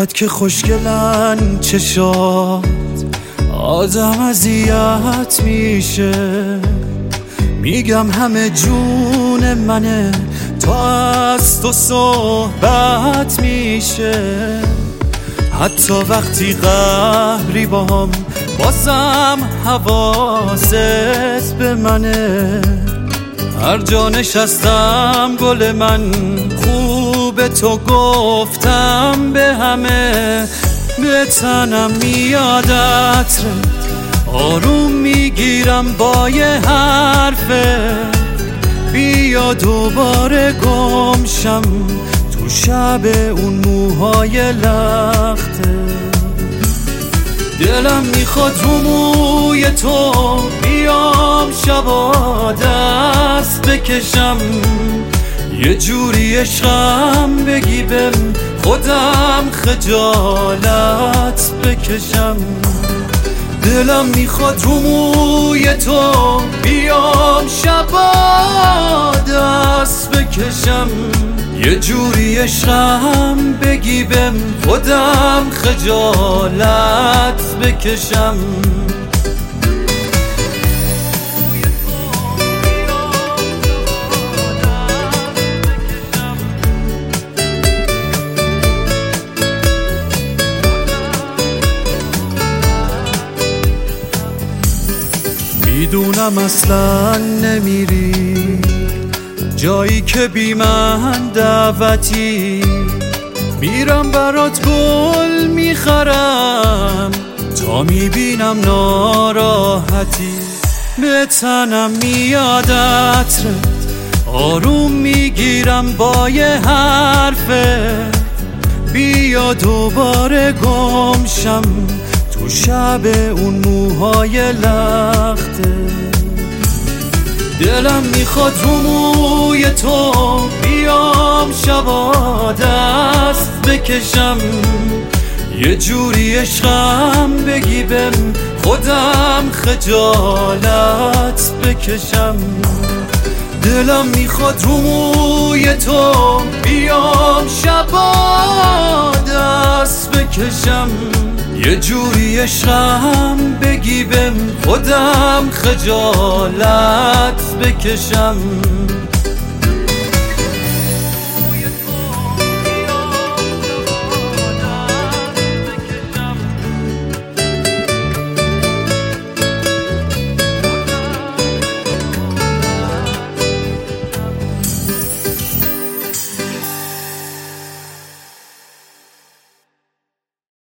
چقدر که خوشگلن چشات، آدم اذیت میشه. میگم همه جون منه تا از تو صحبت میشه. حتی وقتی قهری باهم بازم حواست به منه. هر جا نشستم گل من خوب تو گفتم به همه. به تنم میاد عطرت، آروم میگیرم با یه حرفه. بیا دوباره گمشم تو شب اون موهای لخته. دلم میخواد رو موی تو بیام شبا دست بکشم. یه جوری عشقم بگی بهم خودم خجالت بکشم. دلم میخواد رو موی تو بیام شبا دست بکشم. یه جوری عشقم بگی بهم خودم خجالت بکشم. میدونم اصلا نمیری جایی که بی من دعوتی. میرم برات گل میخرم تا میبینم ناراحتی. به تنم میاد عطرت، آروم میگیرم با یه حرفه. بیا دوباره گمشم تو شب اون موهای لخته. دلم میخواد رو موی تو بیام شبا دست بکشم. یه جوری عشقم بگی بهم خودم خجالت بکشم. دلم میخواد رو موی تو بیام شبا دست بکشم. یه جوری عشقم بگی بهم خودم خجالت بکشم.